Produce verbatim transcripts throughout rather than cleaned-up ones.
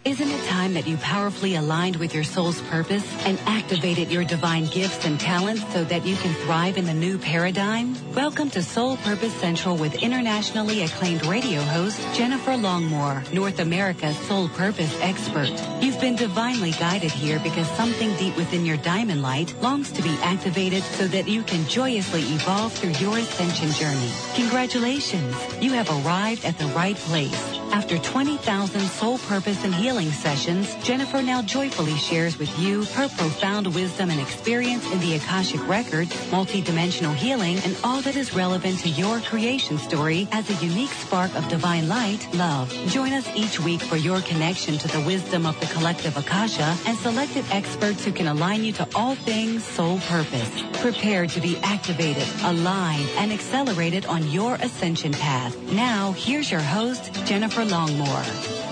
Isn't it time that you powerfully aligned with your soul's purpose and activated your divine gifts and talents so that you can thrive in the new paradigm? Welcome to Soul Purpose Central with internationally acclaimed radio host Jennifer Longmore, North America's soul purpose expert. You've been divinely guided here because something deep within your diamond light longs to be activated so that you can joyously evolve through your ascension journey. Congratulations, you have arrived at the right place. After twenty thousand soul purpose and healing sessions, Jennifer now joyfully shares with you her profound wisdom and experience in the Akashic Records, multidimensional healing, and all that is relevant to your creation story as a unique spark of divine light, love. Join us each week for your connection to the wisdom of the collective Akasha and selected experts who can align you to all things soul purpose. Prepare to be activated, aligned, and accelerated on your ascension path. Now, here's your host, Jennifer Longmore.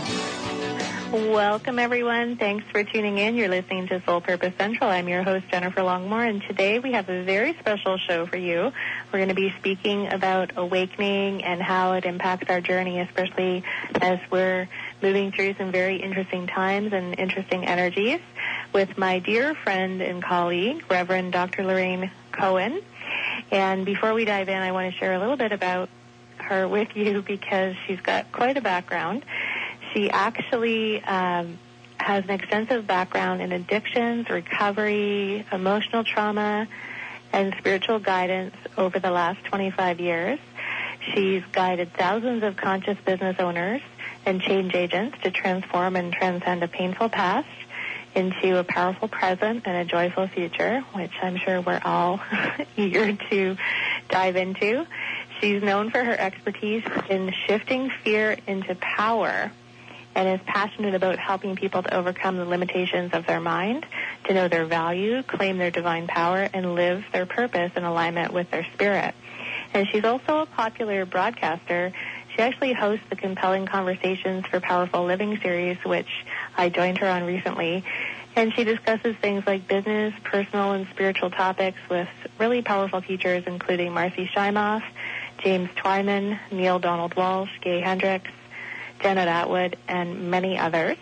Welcome, everyone. Thanks for tuning in. You're listening to Soul Purpose Central. I'm your host, Jennifer Longmore, and today we have a very special show for you. We're going to be speaking about awakening and how it impacts our journey, especially as we're moving through some very interesting times and interesting energies, with my dear friend and colleague, Reverend Doctor Lorraine Cohen. And before we dive in, I want to share a little bit about her with you because she's got quite a background. She actually um, has an extensive background in addictions, recovery, emotional trauma, and spiritual guidance over the last twenty-five years. She's guided thousands of conscious business owners and change agents to transform and transcend a painful past into a powerful present and a joyful future, which I'm sure we're all eager to dive into. She's known for her expertise in shifting fear into power and is passionate about helping people to overcome the limitations of their mind, to know their value, claim their divine power, and live their purpose in alignment with their spirit. And she's also a popular broadcaster. She actually hosts the Compelling Conversations for Powerful Living series, which I joined her on recently. And she discusses things like business, personal, and spiritual topics with really powerful teachers, including Marcy Shimoff, James Twyman, Neil Donald Walsh, Gay Hendricks, Janet Atwood, and many others.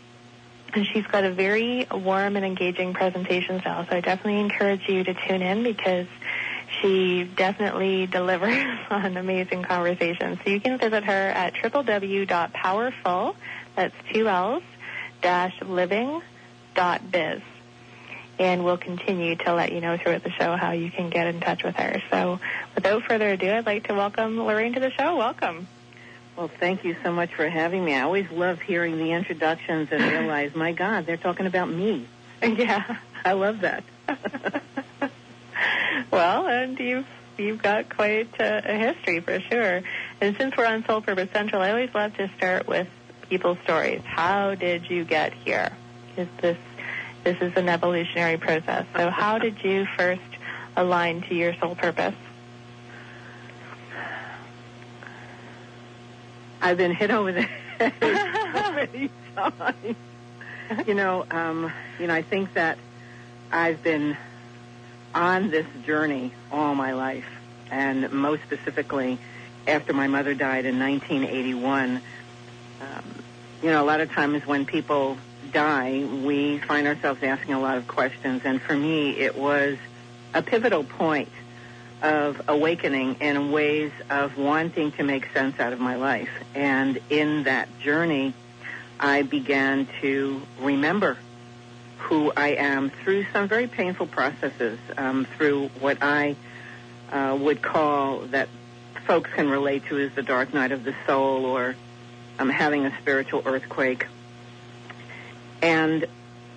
And she's got a very warm and engaging presentation style, so I definitely encourage you to tune in because she definitely delivers on amazing conversations. So you can visit her at w w w dot powerful, that's two L's, dash living dot biz. And we'll continue to let you know throughout the show how you can get in touch with her. So without further ado, I'd like to welcome Lorraine to the show. Welcome. Well, thank you so much for having me. I always love hearing the introductions and realize, my God, they're talking about me. Yeah. I love that. Well, and you've, you've got quite a, a history for sure. And since we're on Soul Purpose Central, I always love to start with people's stories. How did you get here? Is this This is an evolutionary process. So how did you first align to your soul purpose? I've been hit over the head so many times. You know, um, you know, I think that I've been on this journey all my life, and most specifically after my mother died in nineteen eighty-one. Um, you know, a lot of times when people die, we find ourselves asking a lot of questions, and for me, it was a pivotal point of awakening in ways of wanting to make sense out of my life. And in that journey, I began to remember who I am through some very painful processes, um, through what I uh, would call, that folks can relate to, as the dark night of the soul, or um, having a spiritual earthquake. And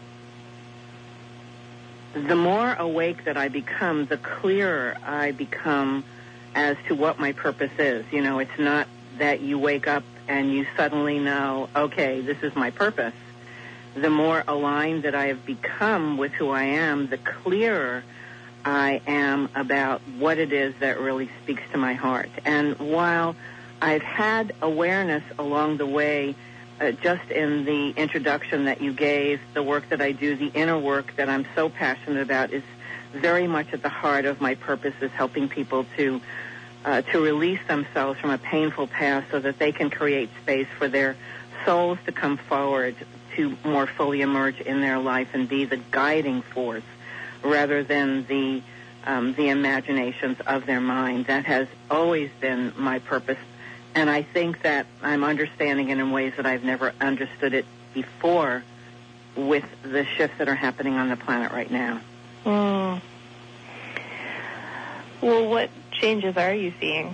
the more awake that I become, the clearer I become as to what my purpose is. You know, it's not that you wake up and you suddenly know, okay, this is my purpose. The more aligned that I have become with who I am, the clearer I am about what it is that really speaks to my heart. And while I've had awareness along the way, Uh, just in the introduction that you gave, the work that I do, the inner work that I'm so passionate about is very much at the heart of my purpose, is helping people to uh, to release themselves from a painful past so that they can create space for their souls to come forward to more fully emerge in their life and be the guiding force rather than the um, the imaginations of their mind. That has always been my purpose, and I think that I'm understanding it in ways that I've never understood it before with the shifts that are happening on the planet right now. Mm. Well, what changes are you seeing?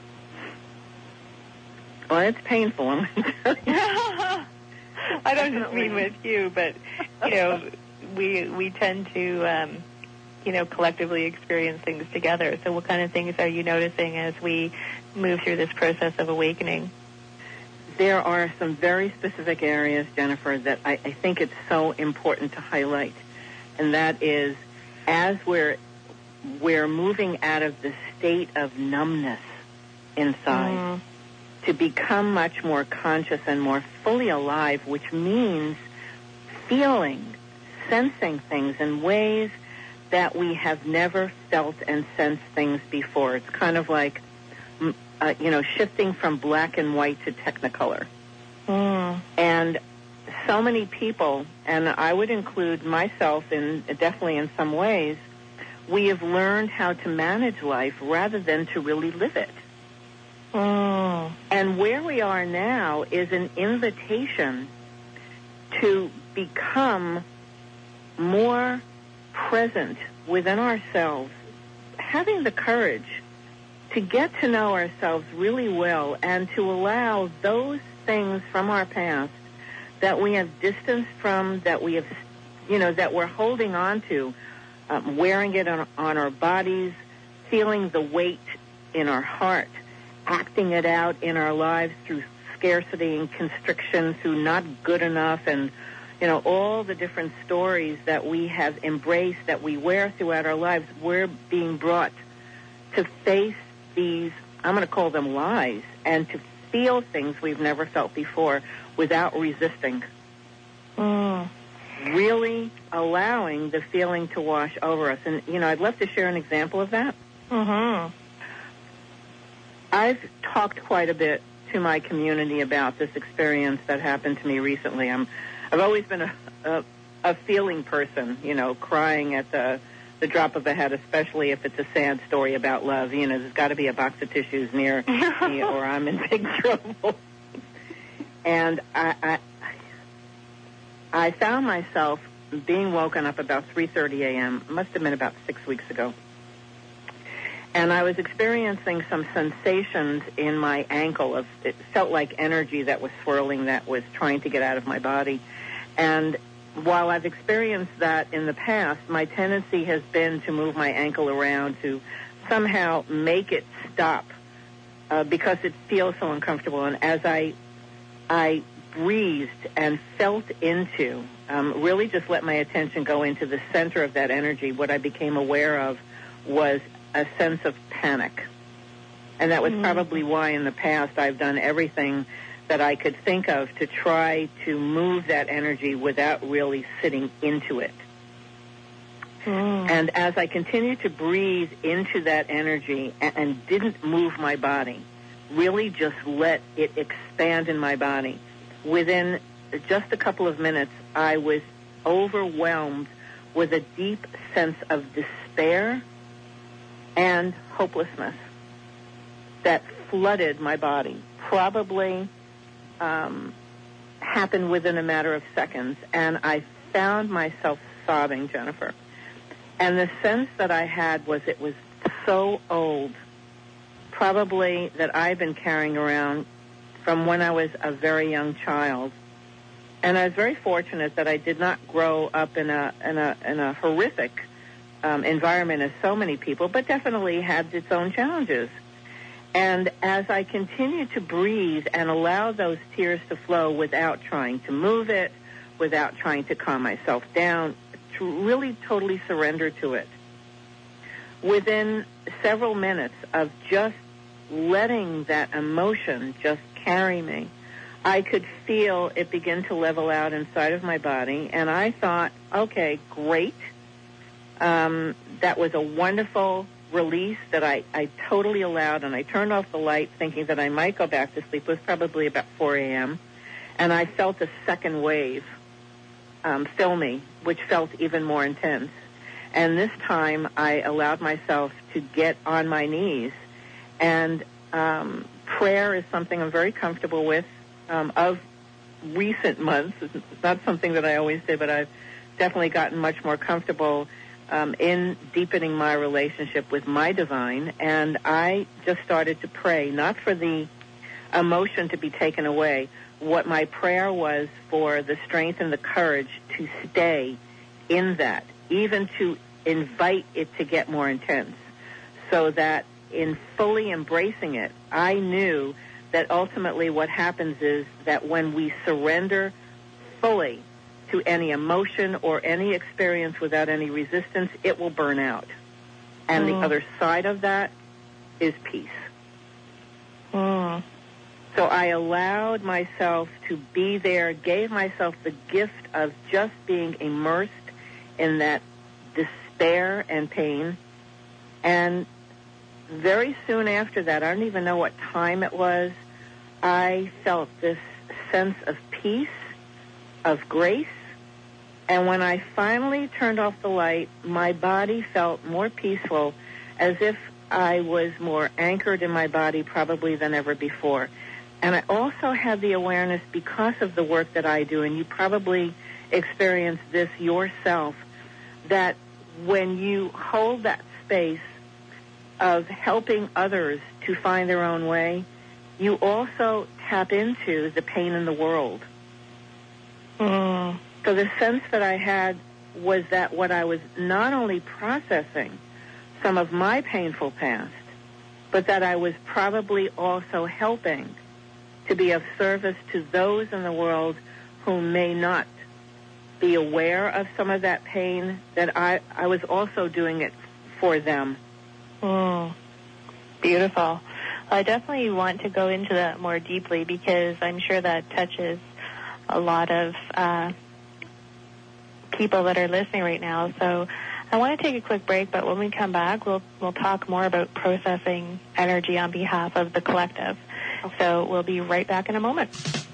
Well, it's painful. I'm going to tell you. I don't just mean with you, but, you know, we we tend to, um, you know, collectively experience things together. So what kind of things are you noticing as we move through this process of awakening? There are some very specific areas, Jennifer, that I, I think it's so important to highlight, and that is as we're we're moving out of the state of numbness inside mm. to become much more conscious and more fully alive, which means feeling, sensing things in ways that we have never felt and sensed things before. It's kind of like, uh, you know, shifting from black and white to technicolor. Mm. And so many people, and I would include myself in definitely in some ways, we have learned how to manage life rather than to really live it. Mm. And where we are now is an invitation to become more present within ourselves, having the courage to get to know ourselves really well and to allow those things from our past that we have distanced from, that we have, you know, that we're holding on to, um, wearing it on, on our bodies, feeling the weight in our heart, acting it out in our lives through scarcity and constriction, through not good enough, and, you know, all the different stories that we have embraced, that we wear throughout our lives. We're being brought to face these, I'm going to call them lies, and to feel things we've never felt before without resisting. Mm. Really allowing the feeling to wash over us. And, you know, I'd love to share an example of that. Mm-hmm. I've talked quite a bit to my community about this experience that happened to me recently. I'm, I've always been a, a, a feeling person, you know, crying at the, the drop of a hat, especially if it's a sad story about love. You know, there's got to be a box of tissues near me or I'm in big trouble. And I, I, I found myself being woken up about three thirty a.m., must have been about six weeks ago. And I was experiencing some sensations in my ankle. Of it felt like energy that was swirling, that was trying to get out of my body. And while I've experienced that in the past, my tendency has been to move my ankle around to somehow make it stop uh, because it feels so uncomfortable. And as I I breathed and felt into, um, really just let my attention go into the center of that energy, what I became aware of was a sense of panic. And that was mm-hmm. probably why in the past I've done everything that I could think of to try to move that energy without really sitting into it. Mm. And as I continued to breathe into that energy and, and didn't move my body, really just let it expand in my body, within just a couple of minutes, I was overwhelmed with a deep sense of despair and hopelessness that flooded my body. Probably um, happened within a matter of seconds, and I found myself sobbing, Jennifer. And the sense that I had was it was so old, probably that I've been carrying around from when I was a very young child. And I was very fortunate that I did not grow up in a in a in a horrific um, environment as so many people, but definitely had its own challenges. And as I continued to breathe and allow those tears to flow without trying to move it, without trying to calm myself down, to really totally surrender to it, within several minutes of just letting that emotion just carry me, I could feel it begin to level out inside of my body. And I thought, okay, great. Um, that was a wonderful release that I, I totally allowed. And I turned off the light thinking that I might go back to sleep. It was probably about four a.m. And I felt a second wave um, fill me, which felt even more intense. And this time I allowed myself to get on my knees. And um, prayer is something I'm very comfortable with um, of recent months. It's not something that I always say, but I've definitely gotten much more comfortable um, in deepening my relationship with my divine. And I just started to pray, not for the emotion to be taken away. What my prayer was for the strength and the courage to stay in that, even to invite it to get more intense, so that in fully embracing it, I knew that ultimately what happens is that when we surrender fully to any emotion or any experience without any resistance, it will burn out. And mm. the other side of that is peace. Mm. So I allowed myself to be there, gave myself the gift of just being immersed in that despair and pain. And very soon after that, I don't even know what time it was, I felt this sense of peace, of grace. And when I finally turned off the light, my body felt more peaceful, as if I was more anchored in my body probably than ever before. And I also had the awareness, because of the work that I do, and you probably experienced this yourself, that when you hold that space of helping others to find their own way, you also tap into the pain in the world. Mm. So the sense that I had was that what I was not only processing some of my painful past, but that I was probably also helping to be of service to those in the world who may not be aware of some of that pain, that I, I was also doing it for them. Mm. Beautiful. I definitely want to go into that more deeply, because I'm sure that touches a lot of uh, people that are listening right now. So I want to take a quick break, but when we come back, we'll we'll talk more about processing energy on behalf of the collective. Okay. So we'll be right back in a moment.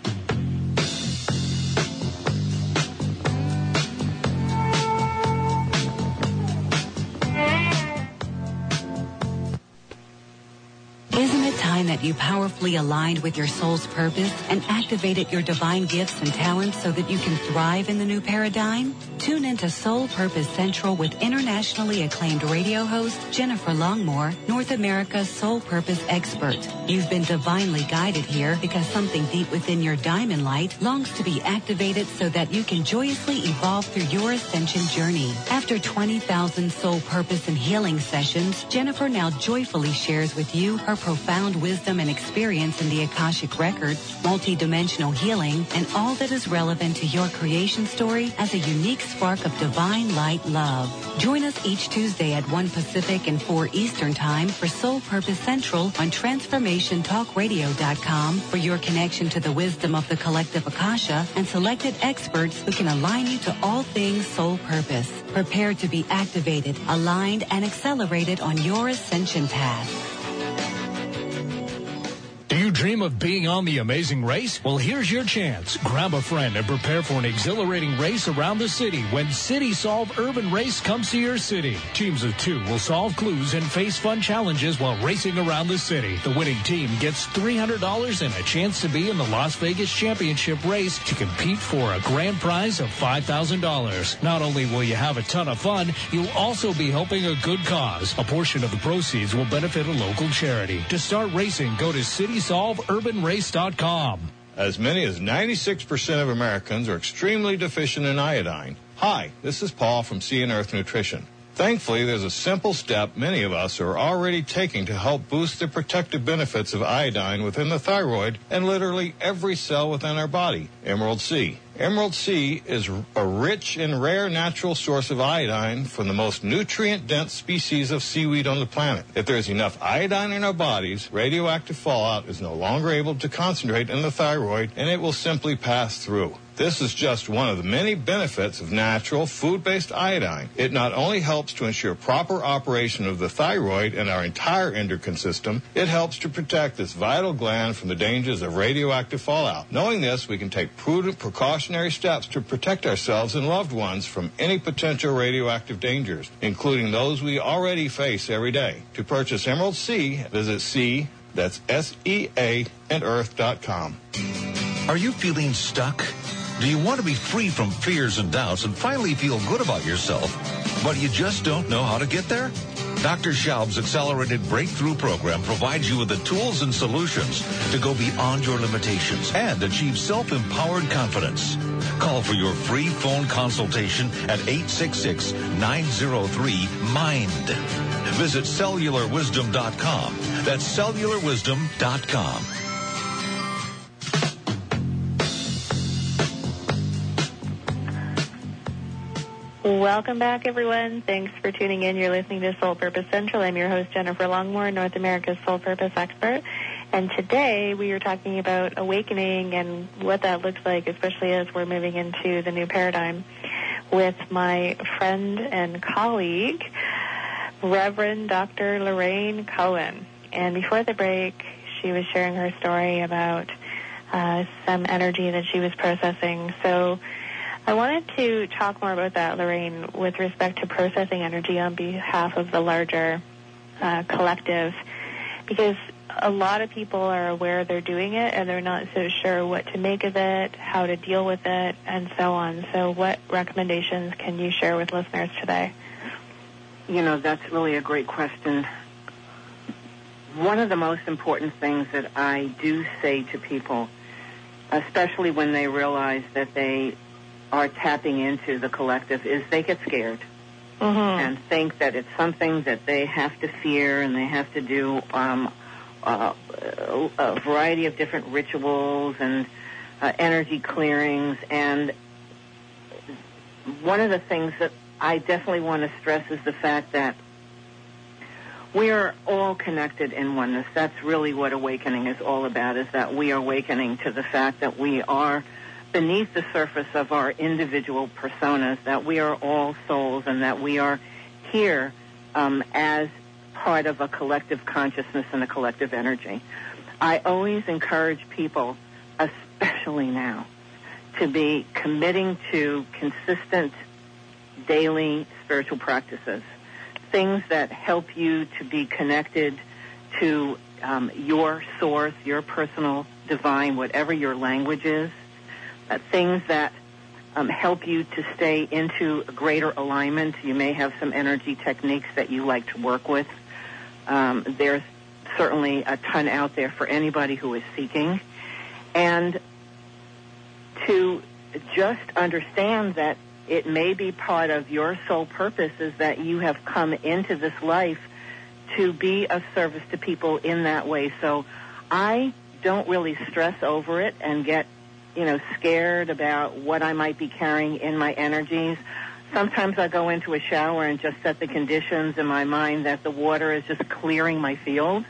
Isn't it time that you powerfully aligned with your soul's purpose and activated your divine gifts and talents so that you can thrive in the new paradigm? Tune into Soul Purpose Central with internationally acclaimed radio host Jennifer Longmore, North America's soul purpose expert. You've been divinely guided here because something deep within your diamond light longs to be activated so that you can joyously evolve through your ascension journey. After twenty thousand soul purpose and healing sessions, Jennifer now joyfully shares with you her profound wisdom and experience in the Akashic Records, multidimensional healing, and all that is relevant to your creation story as a unique spark of divine light love. Join us each Tuesday at one Pacific and four Eastern Time for Soul Purpose Central on transformation talk radio dot com for your connection to the wisdom of the collective Akasha and selected experts who can align you to all things soul purpose. Prepare to be activated, aligned, and accelerated on your ascension path. Do you dream of being on The Amazing Race? Well, here's your chance. Grab a friend and prepare for an exhilarating race around the city when City Solve Urban Race comes to your city. Teams of two will solve clues and face fun challenges while racing around the city. The winning team gets three hundred dollars and a chance to be in the Las Vegas Championship race to compete for a grand prize of five thousand dollars. Not only will you have a ton of fun, you'll also be helping a good cause. A portion of the proceeds will benefit a local charity. To start racing, go to city solve urban race dot com. As many as ninety-six percent of Americans are extremely deficient in iodine. Hi, this is Paul from Sea and Earth Nutrition. Thankfully, there's a simple step many of us are already taking to help boost the protective benefits of iodine within the thyroid and literally every cell within our body, Emerald Sea. Emerald Sea is a rich and rare natural source of iodine from the most nutrient-dense species of seaweed on the planet. If there's enough iodine in our bodies, radioactive fallout is no longer able to concentrate in the thyroid, and it will simply pass through. This is just one of the many benefits of natural food-based iodine. It not only helps to ensure proper operation of the thyroid and our entire endocrine system, it helps to protect this vital gland from the dangers of radioactive fallout. Knowing this, we can take prudent precautionary steps to protect ourselves and loved ones from any potential radioactive dangers, including those we already face every day. To purchase Emerald Sea, visit C, that's S E A, and earth dot com. Are you feeling stuck? Do you want to be free from fears and doubts and finally feel good about yourself, but you just don't know how to get there? Doctor Schaub's Accelerated Breakthrough Program provides you with the tools and solutions to go beyond your limitations and achieve self-empowered confidence. Call for your free phone consultation at eight six six, nine zero three, MIND. Visit cellular wisdom dot com. That's cellular wisdom dot com. Welcome back, everyone. Thanks for tuning in. You're listening to Soul Purpose Central. I'm your host, Jennifer Longmore, North America's Soul Purpose expert. And today we are talking about awakening and what that looks like, especially as we're moving into the new paradigm, with my friend and colleague, Reverend Doctor Lorraine Cohen. And before the break, she was sharing her story about uh, some energy that she was processing. So I wanted to talk more about that, Lorraine, with respect to processing energy on behalf of the larger uh, collective, because a lot of people are aware they're doing it and they're not so sure what to make of it, how to deal with it, and so on. So what recommendations can you share with listeners today? You know, that's really a great question. One of the most important things that I do say to people, especially when they realize that they are tapping into the collective, is they get scared mm-hmm. and think that it's something that they have to fear and they have to do um, uh, a variety of different rituals and uh, energy clearings. And one of the things that I definitely want to stress is the fact that we are all connected in oneness. That's really what awakening is all about, is that we are awakening to the fact that we are beneath the surface of our individual personas, that we are all souls and that we are here um, as part of a collective consciousness and a collective energy. I always encourage people, especially now, to be committing to consistent daily spiritual practices, things that help you to be connected to um, your source, your personal divine, whatever your language is. Uh, things that um, help you to stay into a greater alignment. You may have some energy techniques that you like to work with. Um, there's certainly a ton out there for anybody who is seeking. And to just understand that it may be part of your soul purpose is that you have come into this life to be of service to people in that way. So I don't really stress over it and get you know, scared about what I might be carrying in my energies. Sometimes I go into a shower and just set the conditions in my mind that the water is just clearing my field.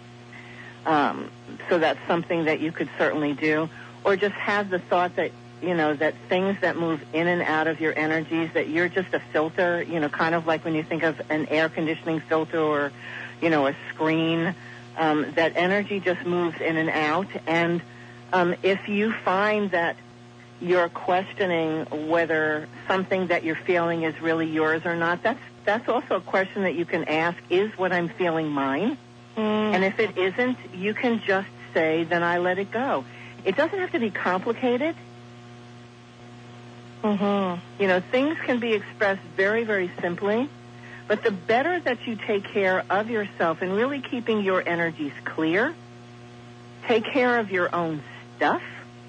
Um, so that's something that you could certainly do. Or just have the thought that, you know, that things that move in and out of your energies, that you're just a filter, you know, kind of like when you think of an air conditioning filter or, you know, a screen, um, that energy just moves in and out. And Um, if you find that you're questioning whether something that you're feeling is really yours or not, that's that's also a question that you can ask, is what I'm feeling mine? Mm. And if it isn't, you can just say, then I let it go. It doesn't have to be complicated. Mm-hmm. You know, things can be expressed very, very simply, but the better that you take care of yourself and really keeping your energies clear, take care of your own stuff,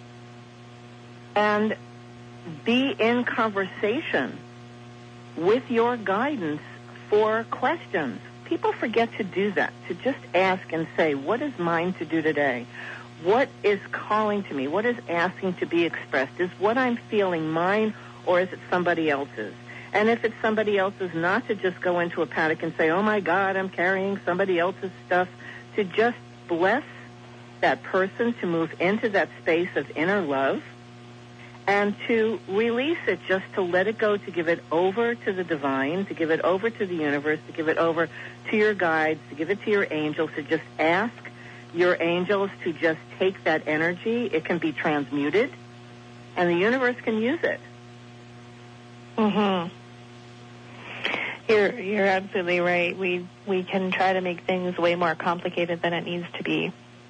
and be in conversation with your guidance for questions. People forget to do that, to just ask and say, what is mine to do today? What is calling to me? What is asking to be expressed? Is what I'm feeling mine, or is it somebody else's? And if it's somebody else's, not to just go into a panic and say, oh my God, I'm carrying somebody else's stuff, to just bless that person to move into that space of inner love and to release it, just to let it go, to give it over to the divine, to give it over to the universe, to give it over to your guides, to give it to your angels, to just ask your angels to just take that energy. It can be transmuted, and the universe can use it. Mm-hmm. You're you're absolutely right. We we can try to make things way more complicated than it needs to be,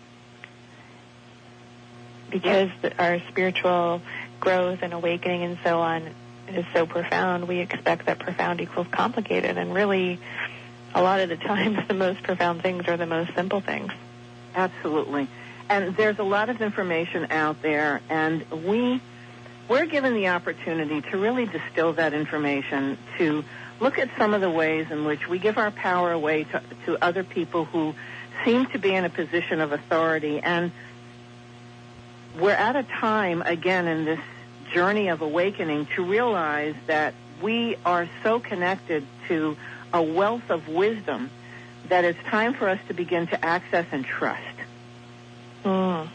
because our spiritual growth and awakening and so on is so profound. We expect that profound equals complicated, and really, a lot of the times, the most profound things are the most simple things. Absolutely. And there's a lot of information out there, and we, we're given the opportunity to really distill that information, to look at some of the ways in which we give our power away to, to other people who seem to be in a position of authority. And we're at a time, again, in this journey of awakening, to realize that we are so connected to a wealth of wisdom that it's time for us to begin to access and trust. Mm.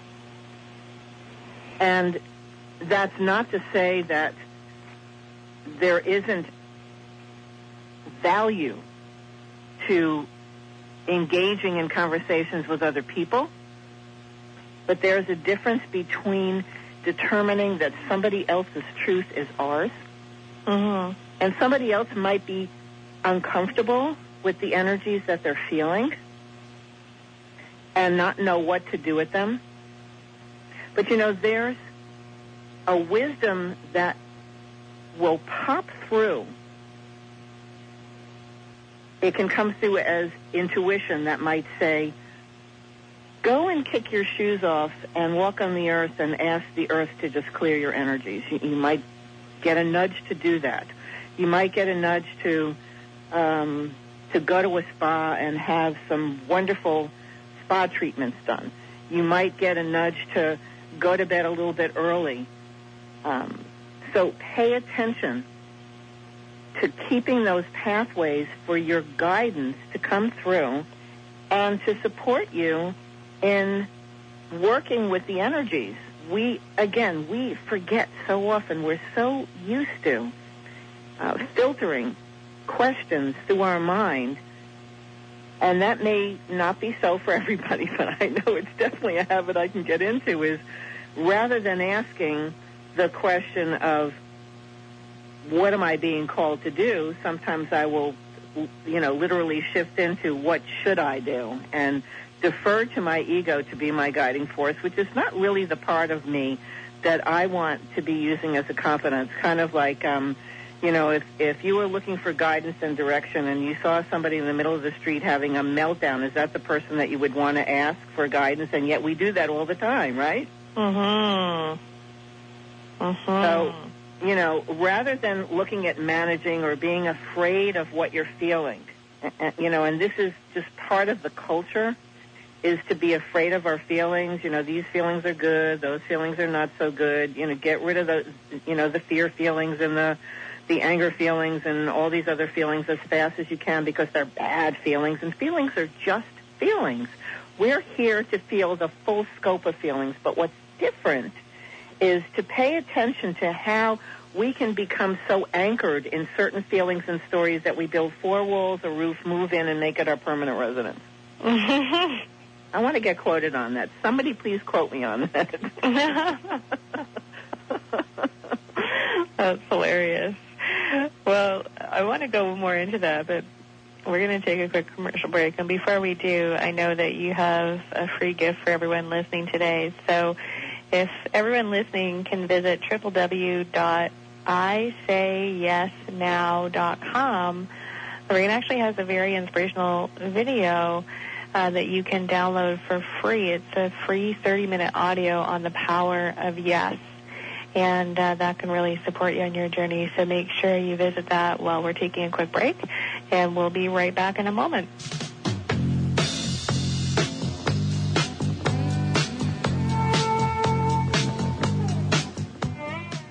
And that's not to say that there isn't value to engaging in conversations with other people, but there's a difference between determining that somebody else's truth is ours, mm-hmm. and somebody else might be uncomfortable with the energies that they're feeling and not know what to do with them. But, you know, there's a wisdom that will pop through. It can come through as intuition that might say, go and kick your shoes off and walk on the earth and ask the earth to just clear your energies. You, you might get a nudge to do that. You might get a nudge to um, to go to a spa and have some wonderful spa treatments done. You might get a nudge to go to bed a little bit early. Um, so pay attention to keeping those pathways for your guidance to come through and to support you in working with the energies. We, again, we forget so often. We're so used to uh, filtering questions through our mind, and that may not be so for everybody, but I know it's definitely a habit I can get into, is rather than asking the question of what am I being called to do, sometimes I will, you know, literally shift into what should I do and defer to my ego to be my guiding force, which is not really the part of me that I want to be using as a confidence. Kind of like, um, you know, if, if you were looking for guidance and direction and you saw somebody in the middle of the street having a meltdown, is that the person that you would want to ask for guidance? And yet we do that all the time, right? Mm-hmm. Mm-hmm. So, you know, rather than looking at managing or being afraid of what you're feeling, you know, and this is just part of the culture, is to be afraid of our feelings. You know, these feelings are good, those feelings are not so good. You know, get rid of the, you know, the fear feelings and the, the anger feelings and all these other feelings as fast as you can, because they're bad feelings, and feelings are just feelings. We're here to feel the full scope of feelings, but what's different is to pay attention to how we can become so anchored in certain feelings and stories that we build four walls, a roof, move in, and make it our permanent residence. I want to get quoted on that. Somebody please quote me on that. That's hilarious. Well, I want to go more into that, but we're going to take a quick commercial break. And before we do, I know that you have a free gift for everyone listening today. So if everyone listening can visit w w w dot i say yes now dot com, Lorraine actually has a very inspirational video uh, that you can download for free. It's a free thirty-minute audio on the power of yes, and uh, that can really support you on your journey. So make sure you visit that while we're taking a quick break, and we'll be right back in a moment. We are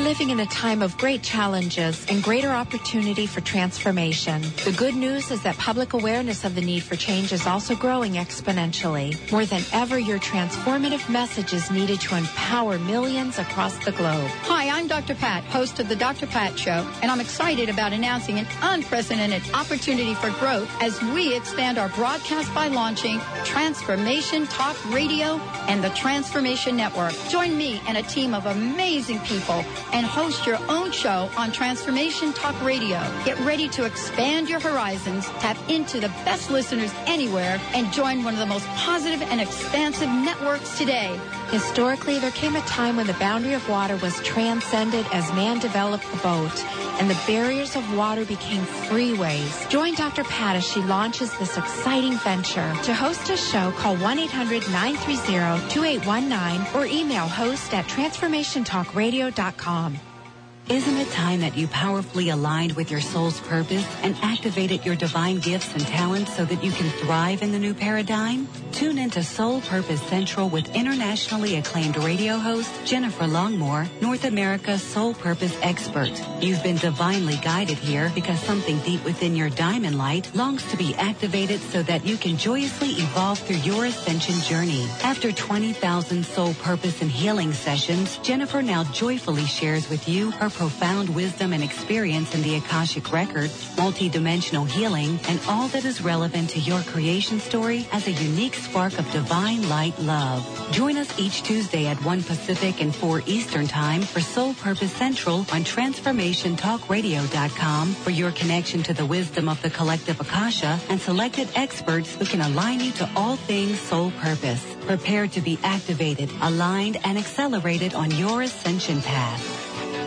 living in a time of great challenges and greater opportunity for transformation. The good news is that public awareness of the need for change is also growing exponentially. More than ever, your transformative message is needed to empower millions across the globe. Hi, I'm Doctor Pat, host of the Doctor Pat Show, and I'm excited about announcing an unprecedented opportunity for growth as we expand our broadcast by launching Transformation Talk Radio and the Transformation Network. Join me and a team of amazing people and host your own show on Transformation Talk Radio. Get ready to expand your horizons, tap into the best listeners anywhere, and join one of the most positive and expansive networks today. Historically, there came a time when the boundary of water was transcended as man developed the boat, and the barriers of water became freeways. Join Doctor Pat as she launches this exciting venture. To host a show, call one eight hundred nine three zero two eight one nine or email host at transformation talk radio dot com. Isn't it time that you powerfully aligned with your soul's purpose and activated your divine gifts and talents so that you can thrive in the new paradigm? Tune into Soul Purpose Central with internationally acclaimed radio host Jennifer Longmore, North America's Soul Purpose expert. You've been divinely guided here because something deep within your diamond light longs to be activated so that you can joyously evolve through your ascension journey. After twenty thousand Soul Purpose and Healing sessions, Jennifer now joyfully shares with you her profound wisdom and experience in the Akashic Records, multidimensional healing, and all that is relevant to your creation story as a unique spark of divine light love. Join us each Tuesday at one Pacific and four Eastern Time for Soul Purpose Central on transformation talk radio dot com for your connection to the wisdom of the collective Akasha and selected experts who can align you to all things soul purpose. Prepare to be activated, aligned, and accelerated on your ascension path.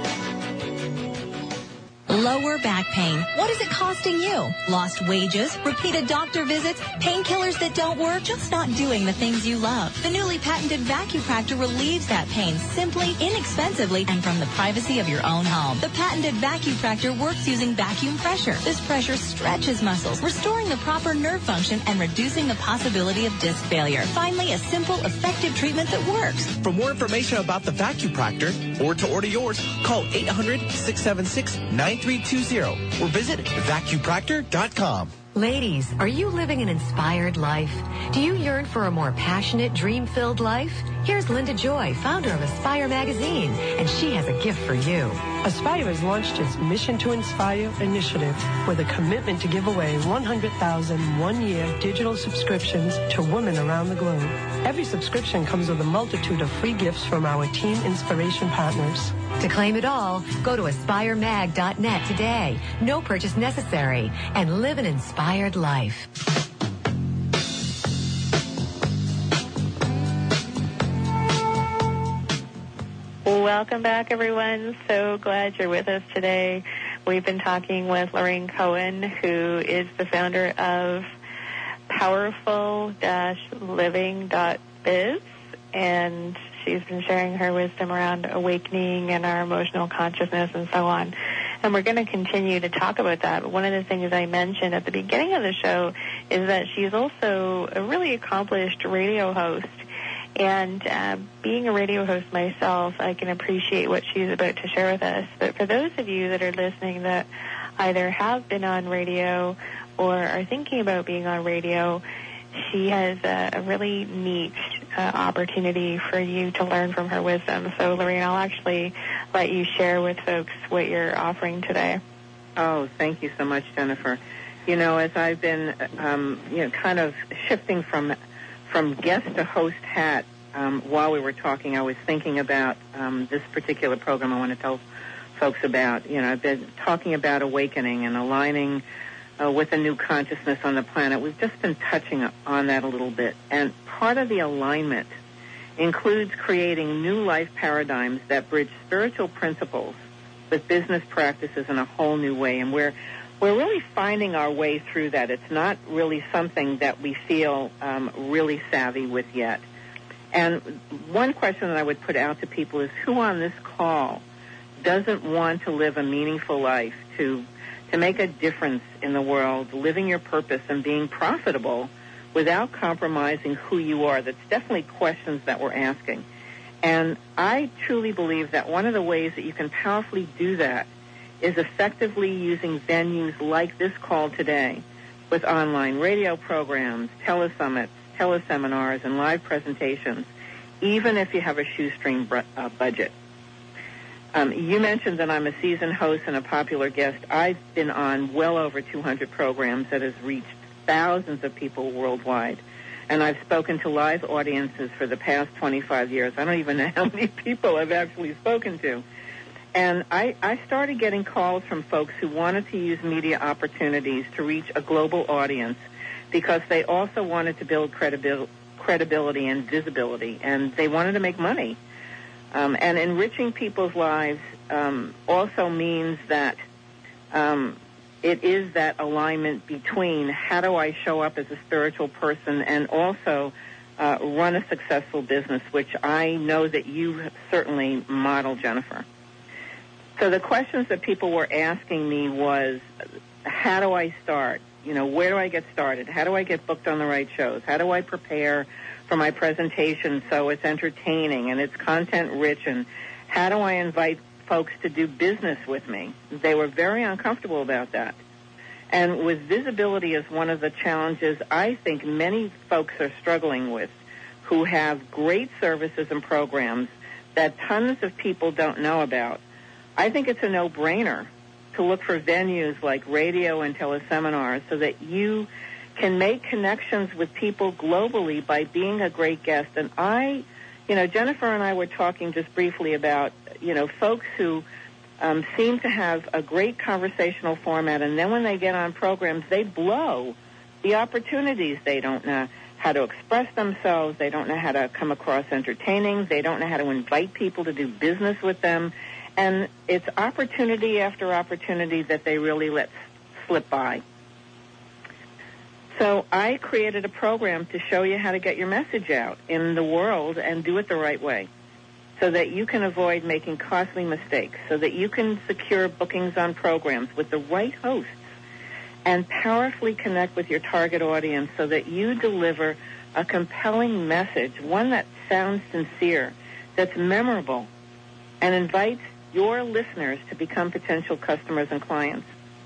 Lower back pain. What is it costing you? Lost wages, repeated doctor visits, painkillers that don't work, just not doing the things you love. The newly patented Vacupractor relieves that pain simply, inexpensively, and from the privacy of your own home. The patented Vacupractor works using vacuum pressure. This pressure stretches muscles, restoring the proper nerve function and reducing the possibility of disc failure. Finally, a simple, effective treatment that works. For more information about the Vacupractor or to order yours, call eight hundred, six seven six, nine three two zero or visit vacupractor dot com. Ladies, are you living an inspired life? Do you yearn for a more passionate, dream-filled life? Here's Linda Joy, founder of Aspire Magazine, and she has a gift for you. Aspire has launched its Mission to Inspire initiative with a commitment to give away one hundred thousand one-year digital subscriptions to women around the globe. Every subscription comes with a multitude of free gifts from our Team Inspiration partners. To claim it all, go to aspire mag dot net today. No purchase necessary, and live an inspired life. Welcome back, everyone. So glad you're with us today. We've been talking with Lorraine Cohen, who is the founder of powerful dash living dot biz, and she's been sharing her wisdom around awakening and our emotional consciousness and so on. And we're going to continue to talk about that. One of the things I mentioned at the beginning of the show is that she's also a really accomplished radio host. And uh, being a radio host myself, I can appreciate what she's about to share with us. But for those of you that are listening that either have been on radio or are thinking about being on radio, she has a, a really neat uh, opportunity for you to learn from her wisdom. So, Lorraine, I'll actually let you share with folks what you're offering today. Oh, thank you so much, Jennifer. You know, as I've been, um, you know, kind of shifting from from guest to host hat, um, while we were talking, I was thinking about um, this particular program I want to tell folks about. You know, I've been talking about awakening and aligning uh, with a new consciousness on the planet. We've just been touching on that a little bit. And part of the alignment includes creating new life paradigms that bridge spiritual principles with business practices in a whole new way. And we're We're really finding our way through that. It's not really something that we feel um, really savvy with yet. And one question that I would put out to people is, who on this call doesn't want to live a meaningful life, to to make a difference in the world, living your purpose and being profitable without compromising who you are? That's definitely questions that we're asking. And I truly believe that one of the ways that you can powerfully do that is effectively using venues like this call today with online radio programs, telesummits, teleseminars, and live presentations, even if you have a shoestring br- uh, budget. Um, you mentioned that I'm a seasoned host and a popular guest. I've been on well over two hundred programs that has reached thousands of people worldwide. And I've spoken to live audiences for the past twenty-five years. I don't even know how many people I've actually spoken to. And I, I started getting calls from folks who wanted to use media opportunities to reach a global audience because they also wanted to build credibil- credibility and visibility, and they wanted to make money. Um, and enriching people's lives um, also means that um, it is that alignment between how do I show up as a spiritual person and also uh, run a successful business, which I know that you certainly model, Jennifer. So the questions that people were asking me was, how do I start? You know, where do I get started? How do I get booked on the right shows? How do I prepare for my presentation so it's entertaining and it's content rich? And how do I invite folks to do business with me? They were very uncomfortable about that. And with visibility is one of the challenges I think many folks are struggling with who have great services and programs that tons of people don't know about. I think it's a no-brainer to look for venues like radio and teleseminars so that you can make connections with people globally by being a great guest. And I, you know, Jennifer and I were talking just briefly about, you know, folks who um, seem to have a great conversational format, and then when they get on programs, they blow the opportunities. They don't know how to express themselves. They don't know how to come across entertaining. They don't know how to invite people to do business with them. And it's opportunity after opportunity that they really let slip by. So I created a program to show you how to get your message out in the world and do it the right way so that you can avoid making costly mistakes, so that you can secure bookings on programs with the right hosts and powerfully connect with your target audience so that you deliver a compelling message, one that sounds sincere, that's memorable, and invites your listeners to become potential customers and clients.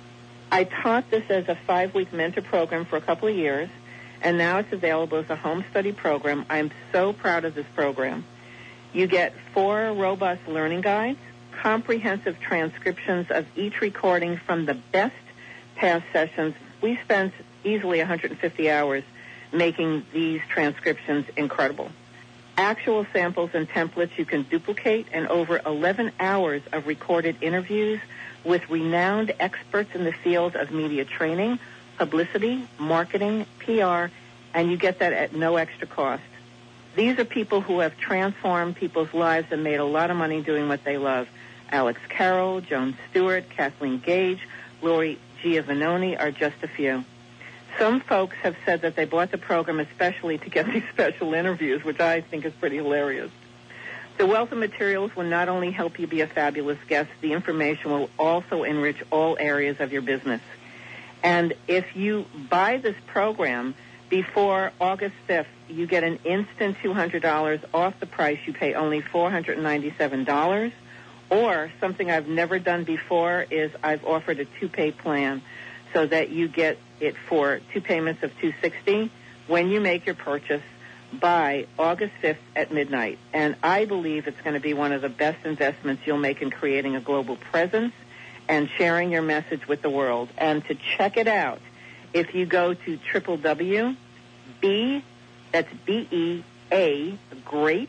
I taught this as a five-week mentor program for a couple of years, and now it's available as a home study program. I'm so proud of this program. You get four robust learning guides, comprehensive transcriptions of each recording from the best past sessions. We spent easily one hundred fifty hours making these transcriptions incredible. Actual samples and templates you can duplicate, and over eleven hours of recorded interviews with renowned experts in the field of media training, publicity, marketing, P R, and you get that at no extra cost. These are people who have transformed people's lives and made a lot of money doing what they love. Alex Carroll, Joan Stewart, Kathleen Gage, Lori Giovanoni are just a few. Some folks have said that they bought the program especially to get these special interviews, which I think is pretty hilarious. The wealth of materials will not only help you be a fabulous guest, the information will also enrich all areas of your business. And if you buy this program before August fifth, you get an instant two hundred dollars off the price. You pay only four hundred ninety-seven dollars. Or something I've never done before is I've offered a two-pay plan so that you get it for two payments of two hundred sixty dollars when you make your purchase by August fifth at midnight. And I believe it's going to be one of the best investments you'll make in creating a global presence and sharing your message with the world. And to check it out, if you go to triple W, B, that's B E A, great,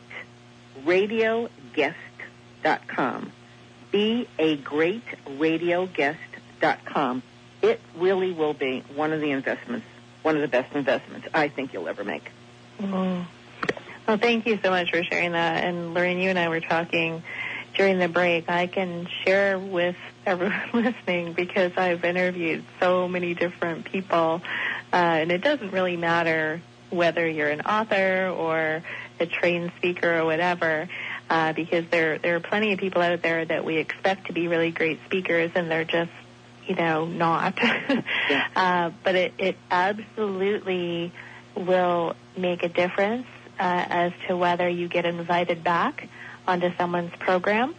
radio guest dot com. Be a great radio guest dot com. It really will be one of the investments, one of the best investments I think you'll ever make. Mm. Well, thank you so much for sharing that. And Lorraine, you and I were talking during the break. I can share with everyone listening because I've interviewed so many different people, uh, and it doesn't really matter whether you're an author or a trained speaker or whatever, uh, because there there are plenty of people out there that we expect to be really great speakers, and they're just, you know, not. Yeah. uh, but it, it absolutely will make a difference uh, as to whether you get invited back onto someone's program,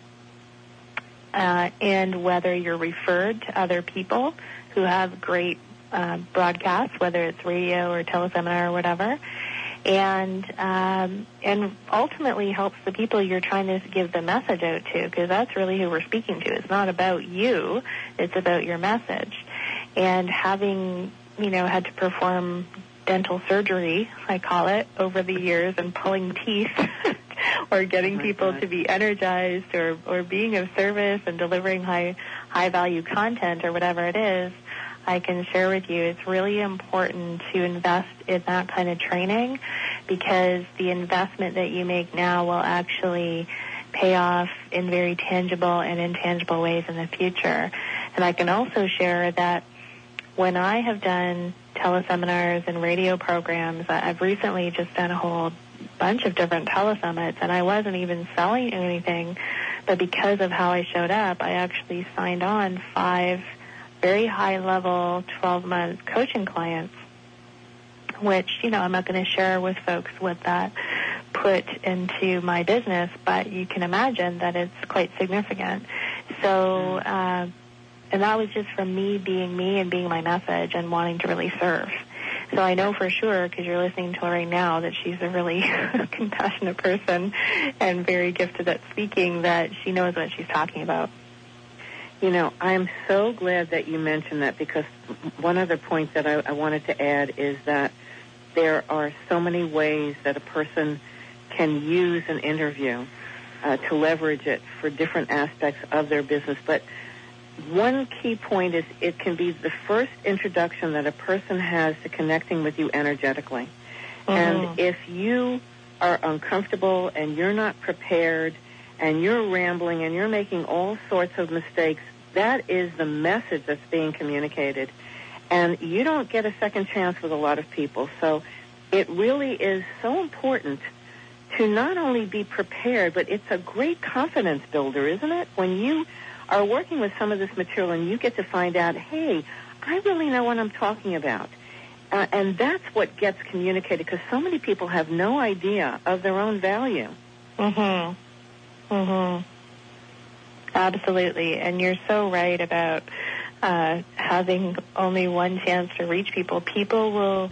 uh, and whether you're referred to other people who have great uh, broadcasts, whether it's radio or teleseminar or whatever, and um, and ultimately helps the people you're trying to give the message out to, because that's really who we're speaking to. It's not about you, it's about your message. And having, you know, had to perform dental surgery, I call it, over the years, and pulling teeth or getting oh people God. to be energized or, or being of service and delivering high high value content or whatever it is, I can share with you it's really important to invest in that kind of training, because the investment that you make now will actually pay off in very tangible and intangible ways in the future. And I can also share that when I have done teleseminars and radio programs, I've recently just done a whole bunch of different telesummits, and I wasn't even selling anything, but because of how I showed up, I actually signed on five very high-level twelve-month coaching clients, which, you know, I'm not going to share with folks what that put into my business, but you can imagine that it's quite significant. So, uh, and that was just from me being me and being my message and wanting to really serve. So I know for sure, because you're listening to her right now, that she's a really compassionate person and very gifted at speaking, that she knows what she's talking about. You know, I'm so glad that you mentioned that, because one other point that I, I wanted to add is that there are so many ways that a person can use an interview uh, to leverage it for different aspects of their business. But one key point is it can be the first introduction that a person has to connecting with you energetically. Mm-hmm. And if you are uncomfortable and you're not prepared and you're rambling and you're making all sorts of mistakes, that is the message that's being communicated. And you don't get a second chance with a lot of people. So it really is so important to not only be prepared, but it's a great confidence builder, isn't it? When you are working with some of this material and you get to find out, hey, I really know what I'm talking about. Uh, and that's what gets communicated, because so many people have no idea of their own value. Mm-hmm. Mm-hmm. Absolutely. And you're so right about uh, having only one chance to reach people. People will...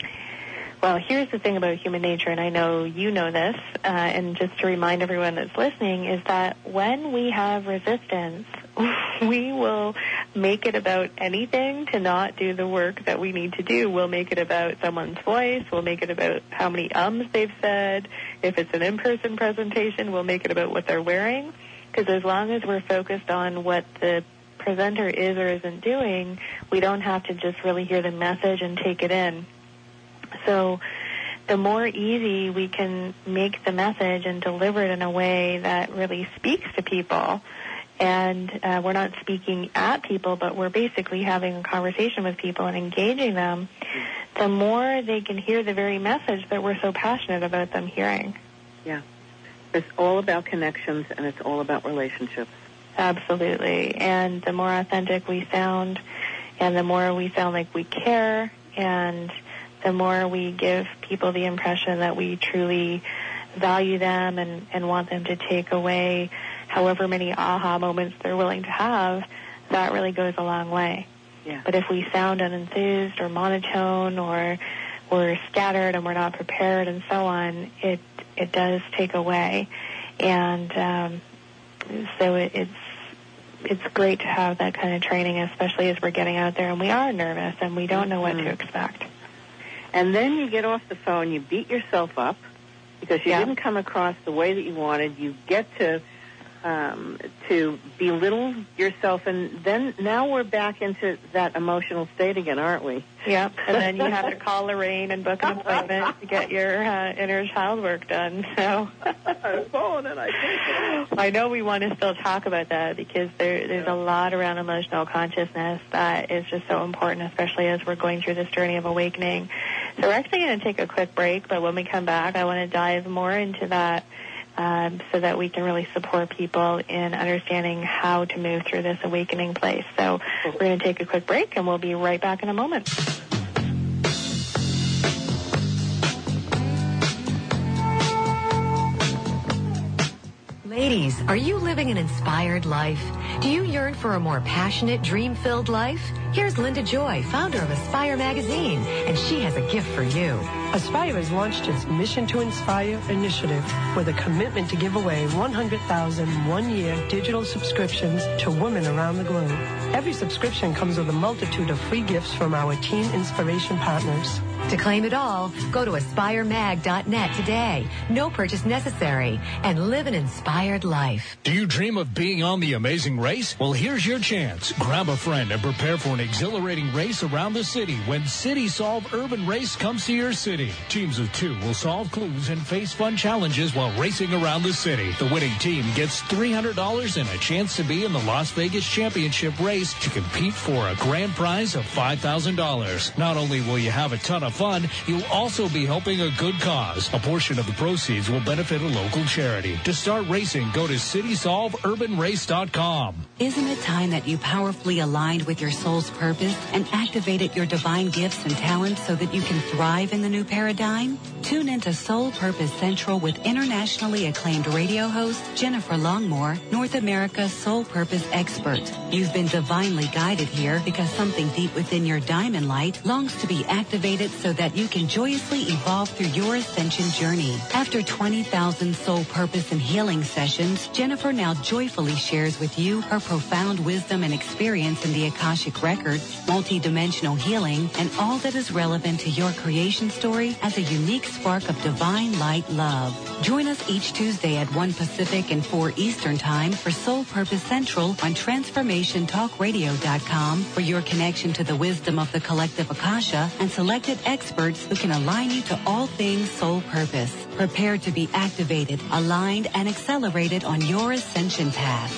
Well, here's the thing about human nature, and I know you know this, uh, and just to remind everyone that's listening, is that when we have resistance, we will make it about anything to not do the work that we need to do. We'll make it about someone's voice. We'll make it about how many ums they've said. If it's an in-person presentation, we'll make it about what they're wearing. Because as long as we're focused on what the presenter is or isn't doing, we don't have to just really hear the message and take it in. So the more easy we can make the message and deliver it in a way that really speaks to people, and uh, we're not speaking at people, but we're basically having a conversation with people and engaging them, the more they can hear the very message that we're so passionate about them hearing. Yeah. It's all about connections, and it's all about relationships. Absolutely. And the more authentic we sound, and the more we sound like we care, and the more we give people the impression that we truly value them and, and want them to take away however many aha moments they're willing to have, that really goes a long way. Yeah. But if we sound unenthused or monotone or we're scattered and we're not prepared and so on, it it does take away. And um, so it, it's it's great to have that kind of training, especially as we're getting out there and we are nervous and we don't know what mm-hmm. to expect. And then you get off the phone, you beat yourself up because you yeah. didn't come across the way that you wanted. You get to um, to belittle yourself, and then now we're back into that emotional state again, aren't we? Yep. And then you have to call Lorraine and book an appointment to get your uh, inner child work done. So I'm phone and I can't. I know we want to still talk about that because there, there's a lot around emotional consciousness that is just so important, especially as we're going through this journey of awakening. So we're actually going to take a quick break, but when we come back, I want to dive more into that um, so that we can really support people in understanding how to move through this awakening place. So we're going to take a quick break, and we'll be right back in a moment. Ladies, are you living an inspired life? Do you yearn for a more passionate, dream-filled life? Here's Linda Joy, founder of Aspire Magazine, and she has a gift for you. Aspire has launched its Mission to Inspire initiative with a commitment to give away one hundred thousand one-year digital subscriptions to women around the globe. Every subscription comes with a multitude of free gifts from our teen inspiration partners. To claim it all, go to aspire mag dot net today. No purchase necessary, and live an inspired life. Do you dream of being on the Amazing Race? Well, here's your chance. Grab a friend and prepare for an exhilarating race around the city when City Solve Urban Race comes to your city. Teams of two will solve clues and face fun challenges while racing around the city. The winning team gets three hundred dollars and a chance to be in the Las Vegas Championship race to compete for a grand prize of five thousand dollars. Not only will you have a ton of fun, you'll also be helping a good cause. A portion of the proceeds will benefit a local charity. To start racing, go to city solve urban race dot com. Isn't it time that you powerfully aligned with your soul's purpose and activated your divine gifts and talents so that you can thrive in the new paradigm? Tune into Soul Purpose Central with internationally acclaimed radio host Jennifer Longmore, North America's soul purpose expert. You've been divinely guided here because something deep within your diamond light longs to be activated so that you can joyously evolve through your ascension journey. After twenty thousand soul purpose and healing sessions, Jennifer now joyfully shares with you her profound wisdom and experience in the Akashic Records, multidimensional healing, and all that is relevant to your creation story as a unique spark of divine light love. Join us each Tuesday at one Pacific and four Eastern Time for Soul Purpose Central on transformation talk radio dot com for your connection to the wisdom of the collective Akasha and selected experts who can align you to all things soul purpose. Prepare to be activated, aligned, and accelerated on your ascension path.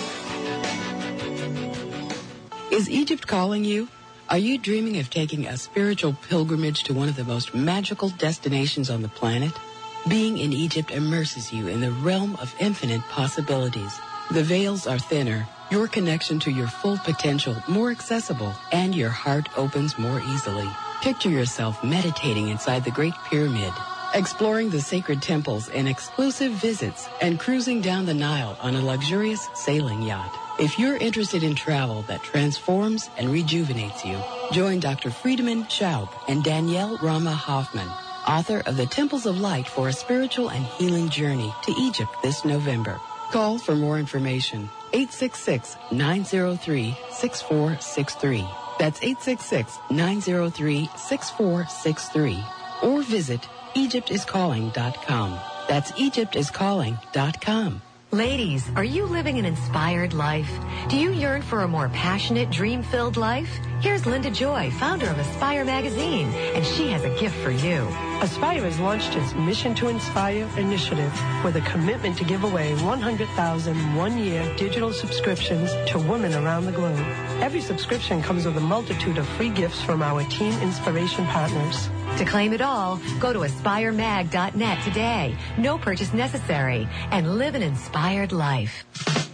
Is Egypt calling you? Are you dreaming of taking a spiritual pilgrimage to one of the most magical destinations on the planet? Being in Egypt immerses you in the realm of infinite possibilities. The veils are thinner, your connection to your full potential more accessible, and your heart opens more easily. Picture yourself meditating inside the Great Pyramid, exploring the sacred temples in exclusive visits, and cruising down the Nile on a luxurious sailing yacht. If you're interested in travel that transforms and rejuvenates you, join Doctor Friedemann Schaub and Danielle Rama Hoffman, author of The Temples of Light for a Spiritual and Healing Journey to Egypt this November. Call for more information, eight six six, nine zero three, six four six three. That's eight six six, nine zero three, six four six three. Or visit egypt is calling dot com. That's egypt is calling dot com. Ladies, are you living an inspired life? Do you yearn for a more passionate, dream-filled life? Here's Linda Joy, founder of Aspire Magazine, and she has a gift for you. Aspire has launched its Mission to Inspire initiative with a commitment to give away one hundred thousand one-year digital subscriptions to women around the globe. Every subscription comes with a multitude of free gifts from our teen inspiration partners. To claim it all, go to aspire mag dot net today. No purchase necessary, and live an inspired life.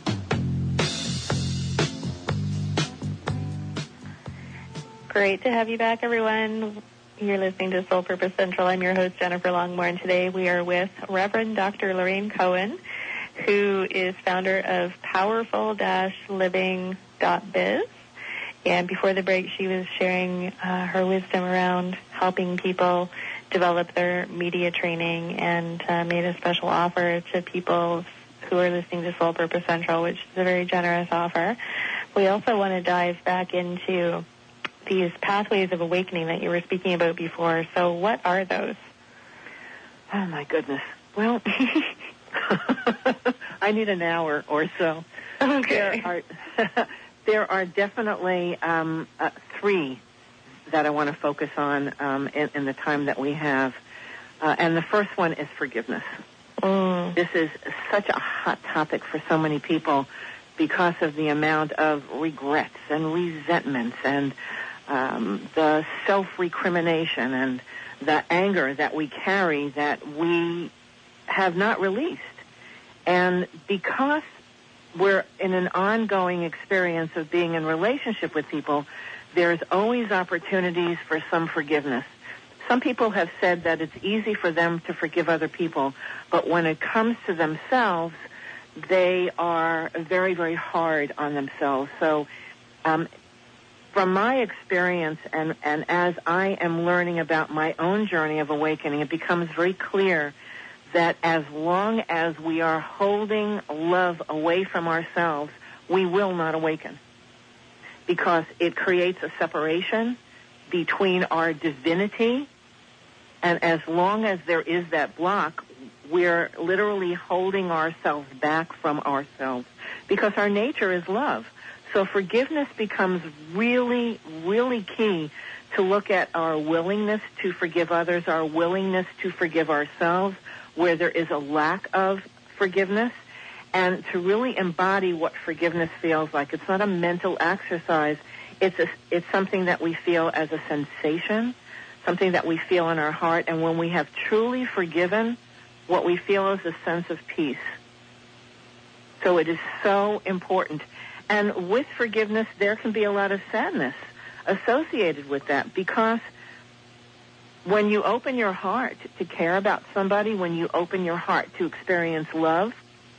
Great to have you back, everyone. You're listening to Soul Purpose Central. I'm your host, Jennifer Longmore, and today we are with Reverend Doctor Lorraine Cohen, who is founder of powerful dash living dot biz. And before the break, she was sharing uh, her wisdom around helping people develop their media training and uh, made a special offer to people who are listening to Soul Purpose Central, which is a very generous offer. We also want to dive back into these pathways of awakening that you were speaking about before. So what are those? Oh, my goodness. Well, I need an hour or so. Okay. There are, there are definitely um, uh, three that I want to focus on um, in, in the time that we have. Uh, and the first one is forgiveness. Mm. This is such a hot topic for so many people because of the amount of regrets and resentments and um, the self-recrimination and the anger that we carry that we have not released. And because we're in an ongoing experience of being in relationship with people, there's always opportunities for some forgiveness. Some people have said that it's easy for them to forgive other people, but when it comes to themselves, they are very, very hard on themselves. So um, from my experience and, and as I am learning about my own journey of awakening, it becomes very clear that as long as we are holding love away from ourselves, we will not awaken, because it creates a separation between our divinity, and as long as there is that block, we're literally holding ourselves back from ourselves, because our nature is love. So forgiveness becomes really, really key to look at our willingness to forgive others, our willingness to forgive ourselves, where there is a lack of forgiveness, and to really embody what forgiveness feels like. It's not a mental exercise. It's a, it's something that we feel as a sensation, something that we feel in our heart. And when we have truly forgiven, what we feel is a sense of peace. So it is so important. And with forgiveness, there can be a lot of sadness associated with that, because when you open your heart to care about somebody, when you open your heart to experience love,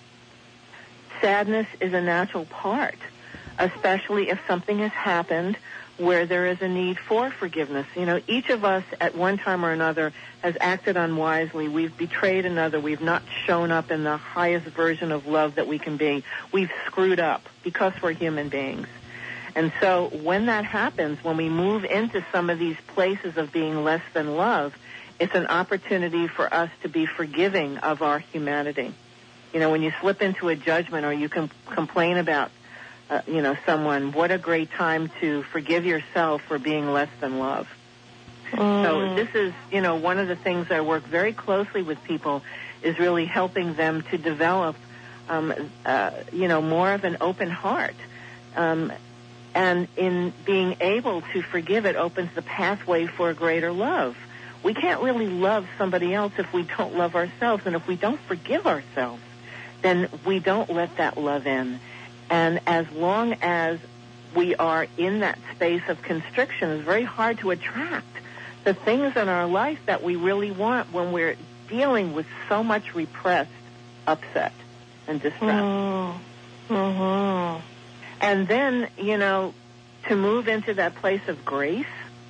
sadness is a natural part, especially if something has happened where there is a need for forgiveness. You know, each of us at one time or another has acted unwisely. We've betrayed another. We've not shown up in the highest version of love that we can be. We've screwed up because we're human beings. And so when that happens, when we move into some of these places of being less than love, it's an opportunity for us to be forgiving of our humanity. You know, when you slip into a judgment or you can complain about, uh, you know, someone, what a great time to forgive yourself for being less than love. Mm. So this is, you know, one of the things I work very closely with people is really helping them to develop, um, uh, you know, more of an open heart. Um, and in being able to forgive, it opens the pathway for greater love. We can't really love somebody else if we don't love ourselves, and if we don't forgive ourselves, then we don't let that love in. And as long as we are in that space of constriction, it's very hard to attract the things in our life that we really want when we're dealing with so much repressed upset and distress. Mm-hmm. Mm-hmm. And then, you know, to move into that place of grace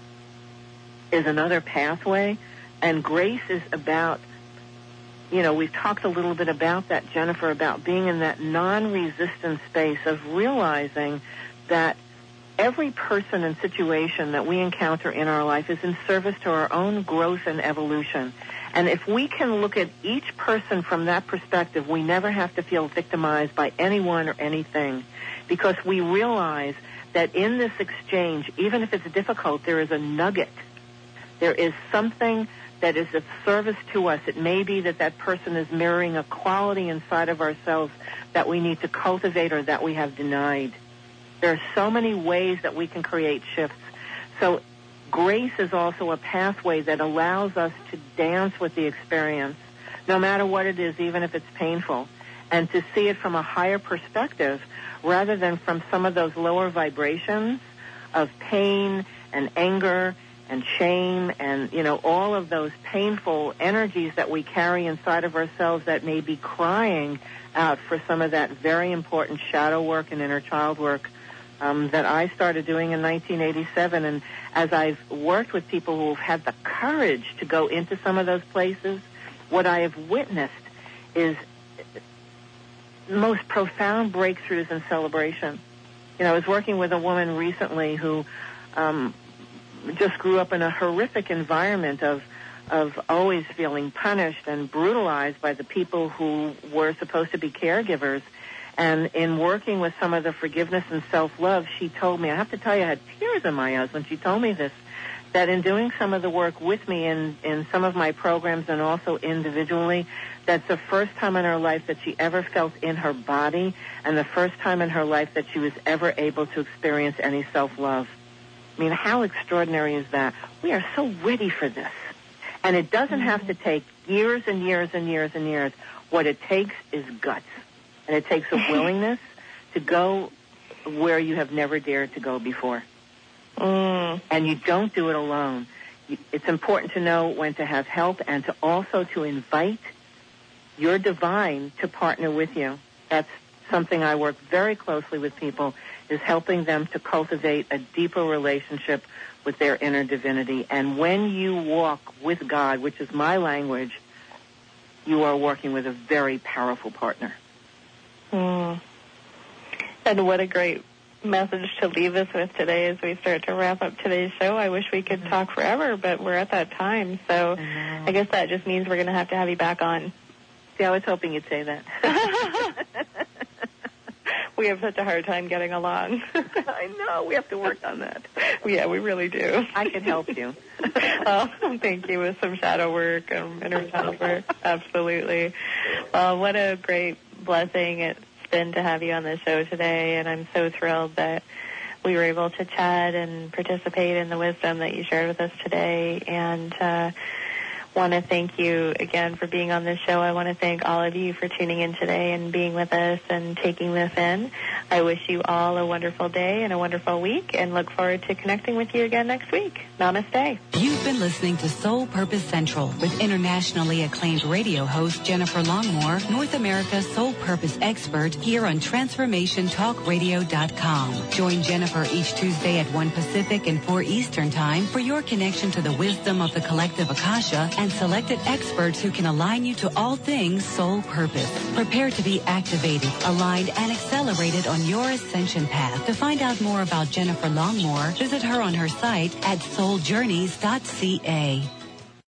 is another pathway. And grace is about, you know, we've talked a little bit about that, Jennifer, about being in that non-resistant space of realizing that every person and situation that we encounter in our life is in service to our own growth and evolution. And if we can look at each person from that perspective, we never have to feel victimized by anyone or anything, because we realize that in this exchange, even if it's difficult, there is a nugget. There is something that is of service to us. It may be that that person is mirroring a quality inside of ourselves that we need to cultivate or that we have denied. There are so many ways that we can create shifts. So grace is also a pathway that allows us to dance with the experience, no matter what it is, even if it's painful, and to see it from a higher perspective rather than from some of those lower vibrations of pain and anger and shame and, you know, all of those painful energies that we carry inside of ourselves that may be crying out for some of that very important shadow work and inner child work um, that I started doing in nineteen eighty-seven. And as I've worked with people who have had the courage to go into some of those places, what I have witnessed is the most profound breakthroughs and celebration. You know, I was working with a woman recently who um, just grew up in a horrific environment of of always feeling punished and brutalized by the people who were supposed to be caregivers. And in working with some of the forgiveness and self-love, she told me, I have to tell you, I had tears in my eyes when she told me this, that in doing some of the work with me in, in some of my programs and also individually, that's the first time in her life that she ever felt in her body and the first time in her life that she was ever able to experience any self-love. I mean, how extraordinary is that? We are so ready for this. And it doesn't have to take years and years and years and years. What it takes is guts. And it takes a willingness to go where you have never dared to go before. Mm. And you don't do it alone. It's important to know when to have help and to also to invite your divine to partner with you. That's something I work very closely with people, is helping them to cultivate a deeper relationship with their inner divinity. And when you walk with God, which is my language, you are working with a very powerful partner. Mm. And what a great message to leave us with today as we start to wrap up today's show. I wish we could mm-hmm. talk forever, but we're at that time. So I, I guess that just means we're going to have to have you back on. See, I was hoping you'd say that. We have such a hard time getting along. I know. We have to work on that. Yeah, we really do. I can help you. Oh, thank you, with some shadow work and inner child work. Absolutely. Well, what a great blessing it's been to have you on the show today, and I'm so thrilled that we were able to chat and participate in the wisdom that you shared with us today. And uh want to thank you again for being on this show. I want to thank all of you for tuning in today and being with us and taking this in. I wish you all a wonderful day and a wonderful week, and look forward to connecting with you again next week. Namaste. You've been listening to Soul Purpose Central with internationally acclaimed radio host Jennifer Longmore, North America's Soul Purpose expert, here on Transformation Talk Radio dot com. Join Jennifer each Tuesday at one Pacific and four Eastern Time for your connection to the wisdom of the collective Akasha and selected experts who can align you to all things soul purpose. Prepare to be activated, aligned, and accelerated on your ascension path. To find out more about Jennifer Longmore, visit her on her site at soul journeys dot c a.